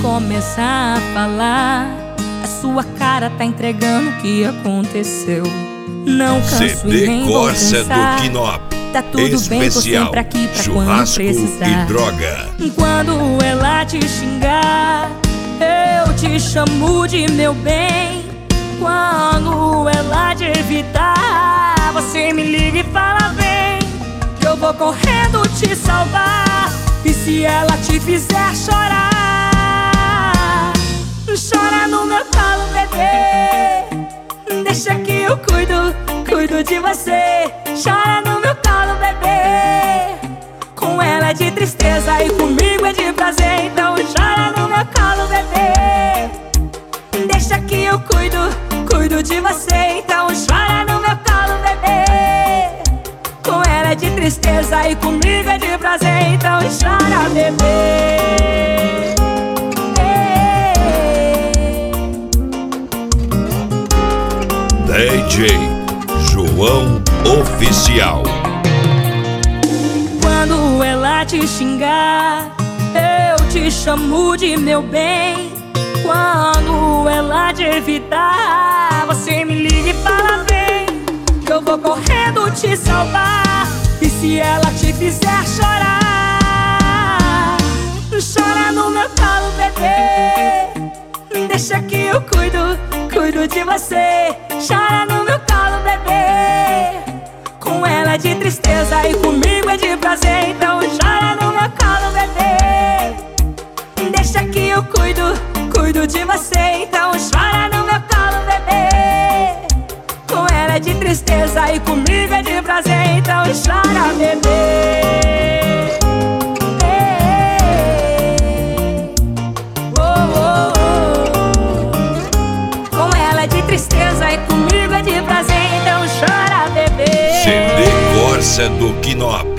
começar a falar, a sua cara tá entregando o que aconteceu. Não canso e nem vou cansar. Tá tudo bem, tô sempre aqui pra quando precisar. E droga. Quando ela te xingar, eu te chamo de meu bem. Quando ela te evitar, você me liga e fala vem, que eu vou correndo te salvar. E se ela te fizer chorar, chora no meu colo, bebê. Deixa que eu cuido de você. Chora no meu colo, bebê. Com ela é de tristeza e comigo é de prazer. Então chora no meu colo, bebê. Deixa que eu cuido de você. Então chora no meu colo, bebê. Com ela é de tristeza e comigo é de prazer. Então chora, bebê. DJ João Oficial. Quando ela te xingar, eu te chamo de meu bem. Quando ela te evitar, você me liga e fala vem, que eu vou correndo te salvar. E se ela te fizer chorar, chora no meu colo, bebê. Deixa que eu cuido de você. Chora no meu colo, bebê. Com ela é de tristeza e comigo é de prazer. Então chora no meu colo, bebê. Deixa que eu cuido de você. Então chora no meu colo, bebê. Com ela é de tristeza e comigo é de prazer. Então chora, bebê. Tristeza e comigo é de prazer, então chora, bebê. CD Corsa do Quinop.